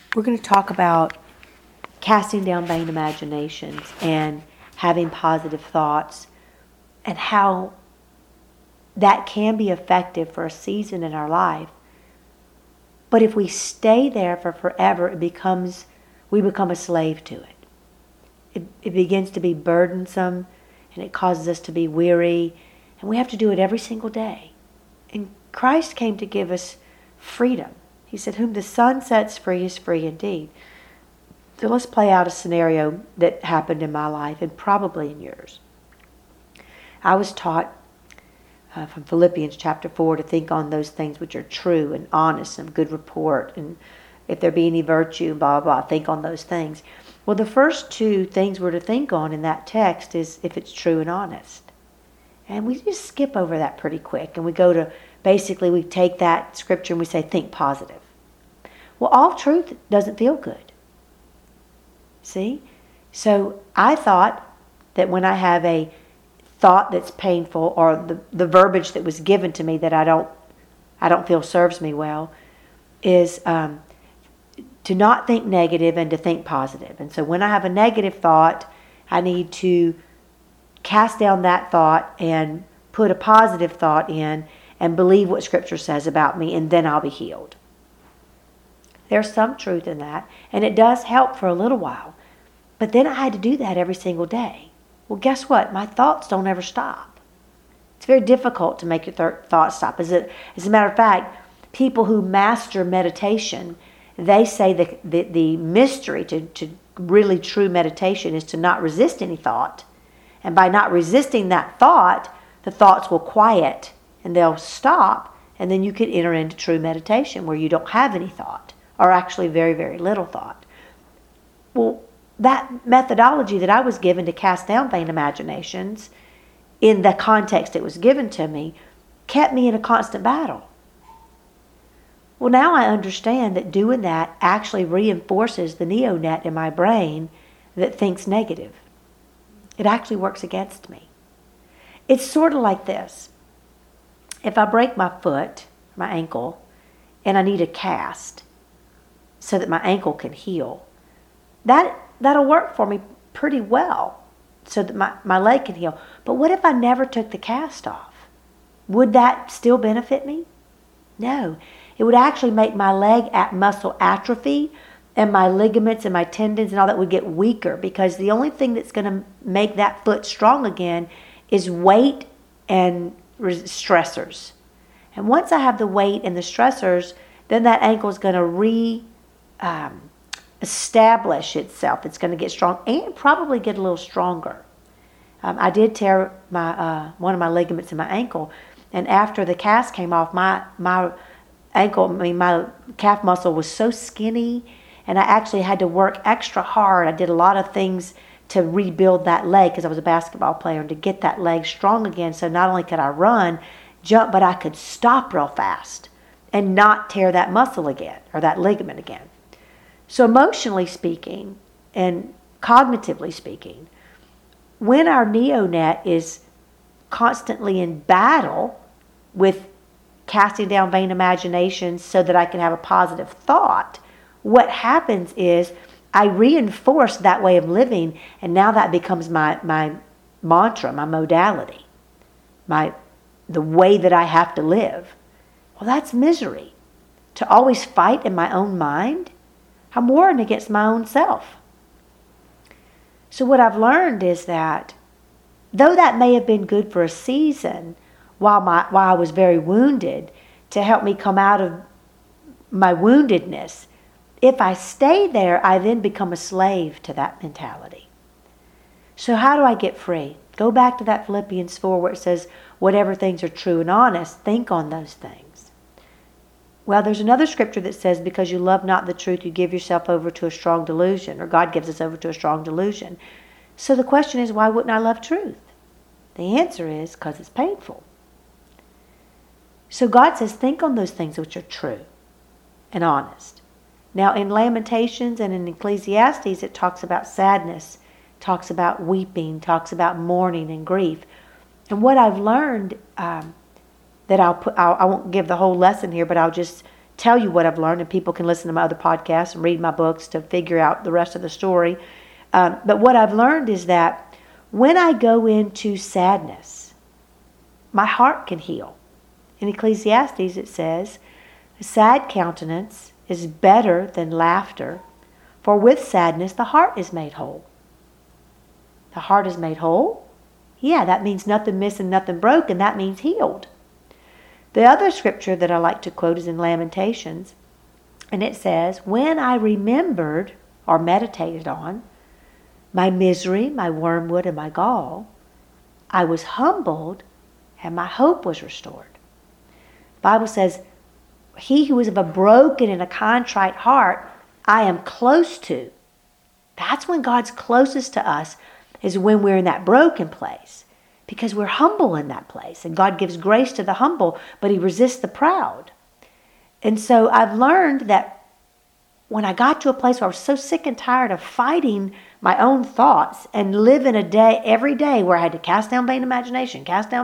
We're going to talk about casting down vain imaginations and having positive thoughts, and how that can be effective for a season in our life. But if we stay there for forever, we become a slave to it. It begins to be burdensome, and it causes us to be weary, and we have to do it every single day. And Christ came to give us freedom. He said, whom the Son sets free is free indeed. So let's play out a scenario that happened in my life and probably in yours. I was taught from Philippians chapter 4 to think on those things which are true and honest and good report, and if there be any virtue, blah, blah, blah, think on those things. Well, the first two things we're to think on in that text is if it's true and honest. And we just skip over that pretty quick, and we go to, basically we take that scripture and we say, think positive. Well, all truth doesn't feel good. See? So I thought that when I have a thought that's painful, or the verbiage that was given to me that I don't feel serves me well, is to not think negative and to think positive. And so when I have a negative thought, I need to cast down that thought and put a positive thought in and believe what Scripture says about me, and then I'll be healed. There's some truth in that, and it does help for a little while. But then I had to do that every single day. Well, guess what? My thoughts don't ever stop. It's very difficult to make your thoughts stop. As a matter of fact, people who master meditation, they say that the mystery to really true meditation is to not resist any thought. And by not resisting that thought, the thoughts will quiet and they'll stop, and then you can enter into true meditation where you don't have any thought, or actually very, very little thought. Well, that methodology that I was given to cast down vain imaginations, in the context it was given to me, kept me in a constant battle. Well, now I understand that doing that actually reinforces the neonet in my brain that thinks negative. It actually works against me. It's sort of like this. If I break my foot, my ankle, and I need a cast so that my ankle can heal, that'll work for me pretty well so that my leg can heal. But what if I never took the cast off? Would that still benefit me? No. It would actually make my leg muscle atrophy, and my ligaments and my tendons and all that would get weaker, because the only thing that's going to make that foot strong again is weight and stressors. And once I have the weight and the stressors, then that ankle is going to establish itself. It's going to get strong and probably get a little stronger. I did tear one of my ligaments in my ankle, and after the cast came off, my calf muscle was so skinny, and I actually had to work extra hard. I did a lot of things to rebuild that leg, because I was a basketball player, and to get that leg strong again. So not only could I run, jump, but I could stop real fast and not tear that muscle again, or that ligament again. So emotionally speaking and cognitively speaking, when our neonet is constantly in battle with casting down vain imaginations so that I can have a positive thought, what happens is I reinforce that way of living, and now that becomes my mantra, my modality, the way that I have to live. Well, that's misery. To always fight in my own mind, I'm warring against my own self. So what I've learned is that though that may have been good for a season while I was very wounded, to help me come out of my woundedness, if I stay there, I then become a slave to that mentality. So how do I get free? Go back to that Philippians 4 where it says, whatever things are true and honest, think on those things. Well, there's another scripture that says, because you love not the truth, you give yourself over to a strong delusion, or God gives us over to a strong delusion. So the question is, why wouldn't I love truth? The answer is, because it's painful. So God says, think on those things which are true and honest. Now, in Lamentations and in Ecclesiastes, it talks about sadness, talks about weeping, talks about mourning and grief. And what I've learned, that I won't give the whole lesson here, but I'll just tell you what I've learned, and people can listen to my other podcasts and read my books to figure out the rest of the story. But what I've learned is that when I go into sadness, my heart can heal. In Ecclesiastes it says, a sad countenance is better than laughter, for with sadness the heart is made whole. The heart is made whole? Yeah, that means nothing missing, nothing broken. That means healed. The other scripture that I like to quote is in Lamentations, and it says, when I remembered or meditated on my misery, my wormwood, and my gall, I was humbled and my hope was restored. The Bible says, he who is of a broken and a contrite heart, I am close to. That's when God's closest to us, is when we're in that broken place, because we're humble in that place. And God gives grace to the humble, but he resists the proud. And so I've learned that when I got to a place where I was so sick and tired of fighting my own thoughts and living a day, every day where I had to cast down vain imagination,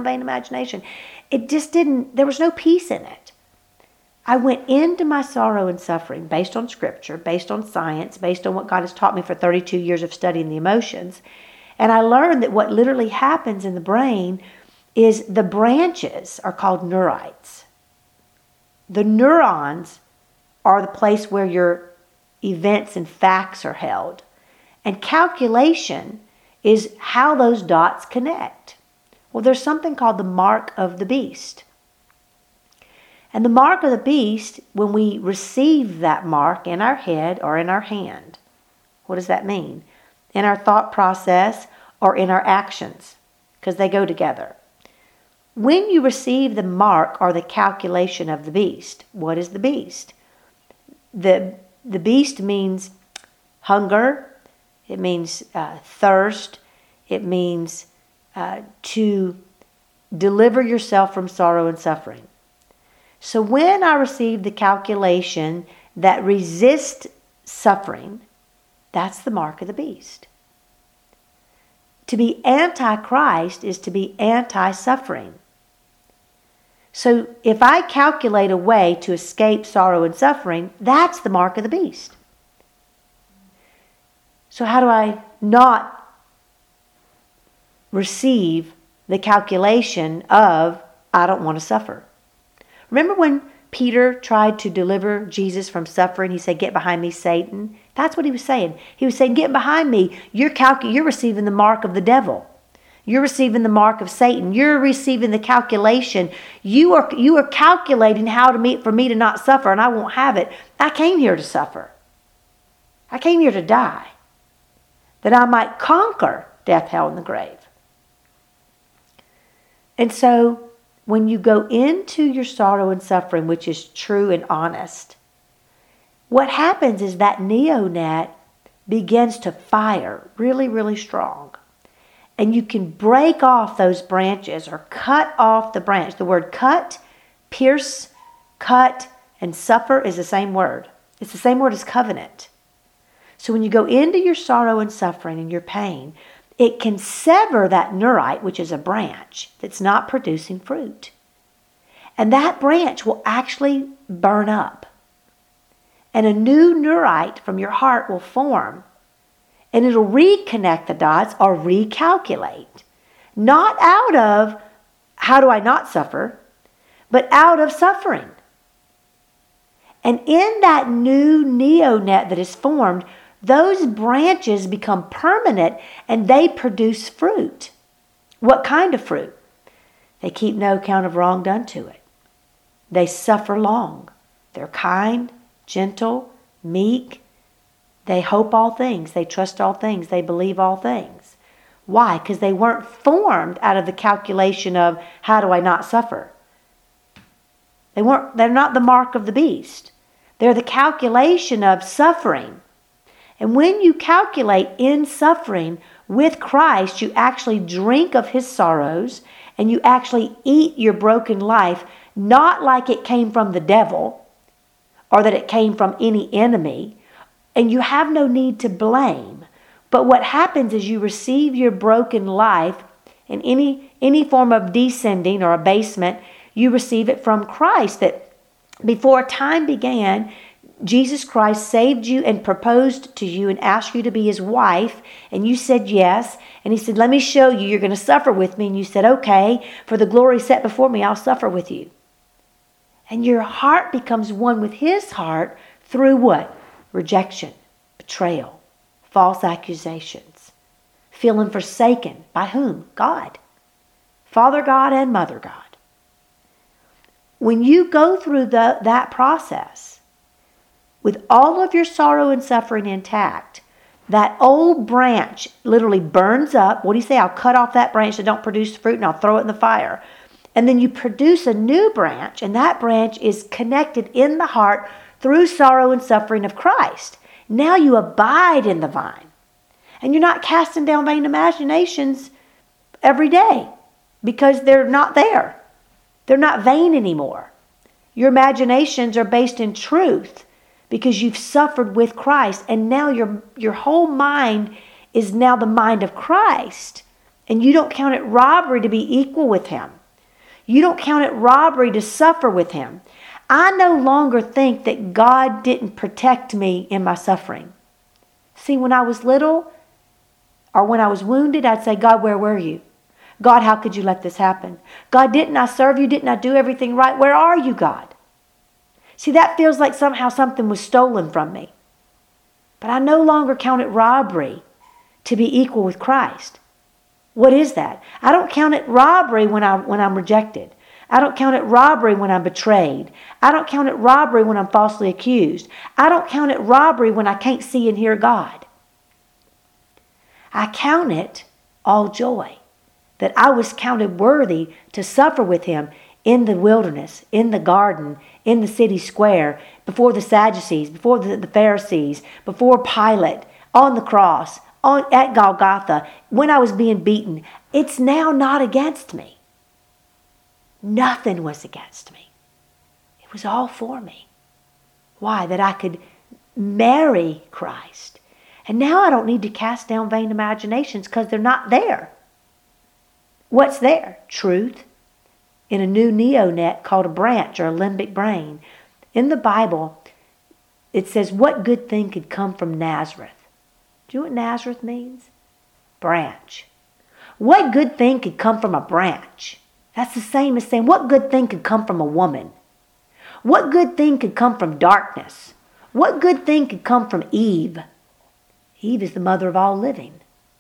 it just didn't, there was no peace in it. I went into my sorrow and suffering based on scripture, based on science, based on what God has taught me for 32 years of studying the emotions. And I learned that what literally happens in the brain is the branches are called neurites. The neurons are the place where your events and facts are held. And calculation is how those dots connect. Well, there's something called the mark of the beast. And the mark of the beast, when we receive that mark in our head or in our hand, what does that mean? In our thought process or in our actions, because they go together. When you receive the mark or the calculation of the beast, what is the beast? The beast means hunger, it means thirst, it means to deliver yourself from sorrow and suffering. So when I receive the calculation that resists suffering, that's the mark of the beast. To be anti-Christ is to be anti-suffering. So if I calculate a way to escape sorrow and suffering, that's the mark of the beast. So how do I not receive the calculation of, I don't want to suffer? Remember when Peter tried to deliver Jesus from suffering? He said, "Get behind me, Satan." That's what he was saying. He was saying, "Get behind me. You're receiving the mark of the devil. You're receiving the mark of Satan. You're receiving the calculation. You are calculating for me to not suffer, and I won't have it. I came here to suffer. I came here to die, that I might conquer death, hell, and the grave." And so when you go into your sorrow and suffering, which is true and honest, what happens is that neonet begins to fire really, really strong. And you can break off those branches or cut off the branch. The word cut, pierce, cut, and suffer is the same word. It's the same word as covenant. So when you go into your sorrow and suffering and your pain, it can sever that neurite, which is a branch that's not producing fruit. And that branch will actually burn up. And a new neurite from your heart will form. And it'll reconnect the dots or recalculate. Not out of, how do I not suffer? But out of suffering. And in that new neonet that is formed, those branches become permanent and they produce fruit. What kind of fruit? They keep no account of wrong done to it. They suffer long. They're kind, gentle, meek. They hope all things. They trust all things. They believe all things. Why? Because they weren't formed out of the calculation of, how do I not suffer? They're not the mark of the beast. They're the calculation of suffering. And when you calculate in suffering with Christ, you actually drink of his sorrows and you actually eat your broken life, not like it came from the devil or that it came from any enemy, and you have no need to blame. But what happens is you receive your broken life in any form of descending or abasement, you receive it from Christ, that Before time began, Jesus Christ saved you and proposed to you and asked you to be his wife, and you said yes. And he said, let me show you, you're going to suffer with me. And you said, okay, for the glory set before me, I'll suffer with you. And your heart becomes one with his heart through what? Rejection, betrayal, false accusations, feeling forsaken. By whom? God. Father God and Mother God. When you go through that process, with all of your sorrow and suffering intact, that old branch literally burns up. What do you say? I'll cut off that branch that don't produce fruit and I'll throw it in the fire. And then you produce a new branch, and that branch is connected in the heart through sorrow and suffering of Christ. Now you abide in the vine. And you're not casting down vain imaginations every day because they're not there. They're not vain anymore. Your imaginations are based in truth because you've suffered with Christ, and now your whole mind is now the mind of Christ. And you don't count it robbery to be equal with him. You don't count it robbery to suffer with him. I no longer think that God didn't protect me in my suffering. See, when I was little or when I was wounded, I'd say, God, where were you? God, how could you let this happen? God, didn't I serve you? Didn't I do everything right? Where are you, God? See, that feels like somehow something was stolen from me. But I no longer count it robbery to be equal with Christ. What is that? I don't count it robbery when I'm rejected. I don't count it robbery when I'm betrayed. I don't count it robbery when I'm falsely accused. I don't count it robbery when I can't see and hear God. I count it all joy that I was counted worthy to suffer with him in the wilderness, in the garden, in the city square, before the Sadducees, before the Pharisees, before Pilate, on the cross, at Golgotha, when I was being beaten. It's now not against me. Nothing was against me. It was all for me. Why? That I could marry Christ. And now I don't need to cast down vain imaginations because they're not there. What's there? Truth. In a new neonet called a branch or a limbic brain. In the Bible, it says, what good thing could come from Nazareth? Do you know what Nazareth means? Branch. What good thing could come from a branch? That's the same as saying, what good thing could come from a woman? What good thing could come from darkness? What good thing could come from Eve? Eve is the mother of all living.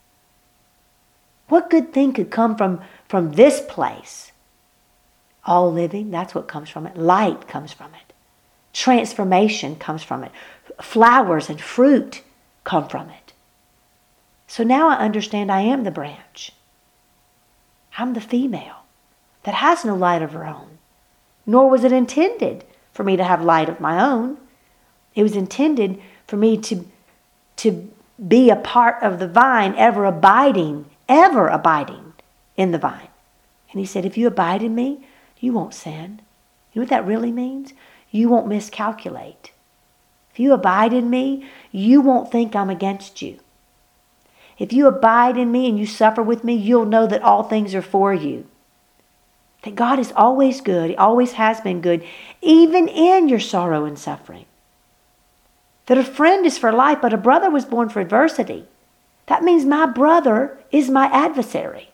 What good thing could come from this place? All living, that's what comes from it. Light comes from it. Transformation comes from it. Flowers and fruit come from it. So now I understand I am the branch. I'm the female that has no light of her own. Nor was it intended for me to have light of my own. It was intended for me to be a part of the vine, ever abiding in the vine. And he said, if you abide in me, you won't sin. You know what that really means? You won't miscalculate. If you abide in me, you won't think I'm against you. If you abide in me and you suffer with me, you'll know that all things are for you. That God is always good. He always has been good, even in your sorrow and suffering. That a friend is for life, but a brother was born for adversity. That means my brother is my adversary.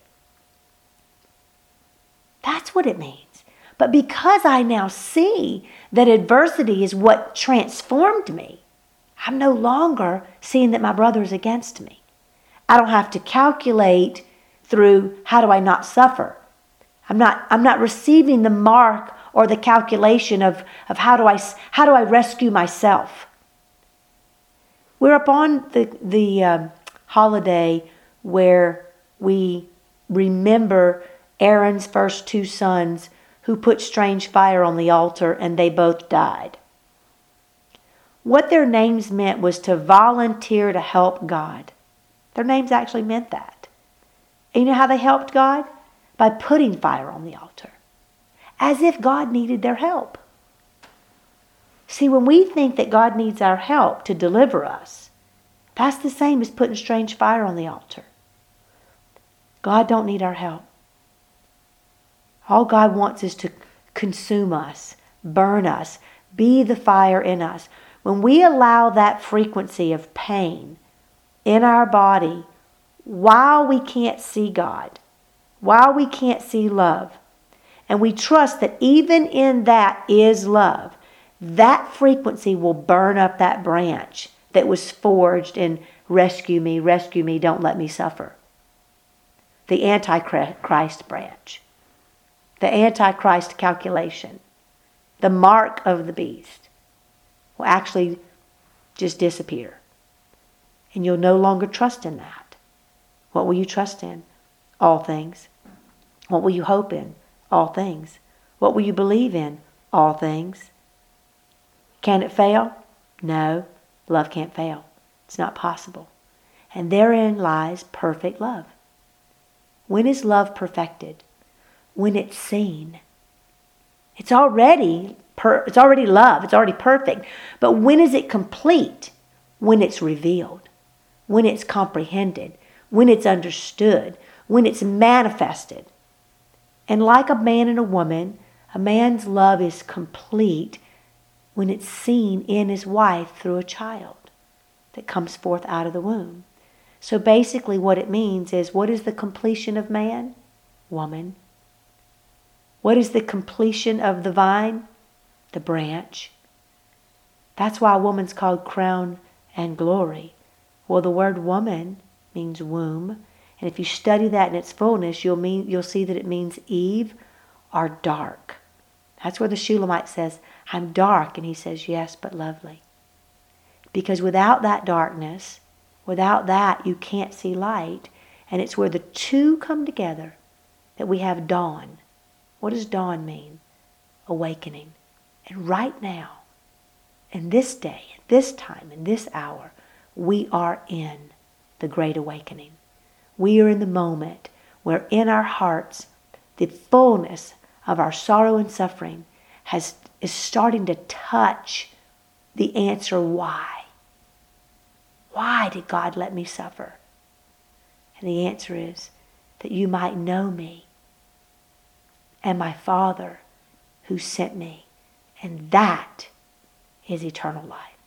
That's what it means. But because I now see that adversity is what transformed me, I'm no longer seeing that my brother is against me. I don't have to calculate through how do I not suffer. I'm not receiving the mark or the calculation of how do I rescue myself. We're upon the holiday where we remember Aaron's first two sons who put strange fire on the altar and they both died. What their names meant was to volunteer to help God. Their names actually meant that. And you know how they helped God? By putting fire on the altar. As if God needed their help. See, when we think that God needs our help to deliver us, that's the same as putting strange fire on the altar. God don't need our help. All God wants is to consume us, burn us, be the fire in us. When we allow that frequency of pain in our body, while we can't see God, while we can't see love, and we trust that even in that is love, that frequency will burn up that branch that was forged in rescue me, don't let me suffer. The Antichrist branch, the Antichrist calculation, the mark of the beast will actually just disappear. And you'll no longer trust in that. What will you trust in? All things. What will you hope in? All things. What will you believe in? All things. Can it fail? No. Love can't fail. It's not possible. And therein lies perfect love. When is love perfected? When it's seen. It's already love. It's already perfect. But when is it complete? When it's revealed. When it's comprehended. When it's understood. When it's manifested. And like a man and a woman, a man's love is complete when it's seen in his wife through a child that comes forth out of the womb. So basically what it means is, what is the completion of man? Woman. What is the completion of the vine? The branch. That's why a woman's called crown and glory. Well, the word woman means womb. And if you study that in its fullness, you'll see that it means Eve or dark. That's where the Shulamite says, I'm dark. And he says, yes, but lovely. Because without that darkness, without that, you can't see light. And it's where the two come together that we have dawn. What does dawn mean? Awakening. And right now, in this day, at this time, in this hour, we are in the great awakening. We are in the moment where in our hearts, the fullness of our sorrow and suffering is starting to touch the answer why. Why did God let me suffer? And the answer is that you might know me and my Father who sent me. And that is eternal life.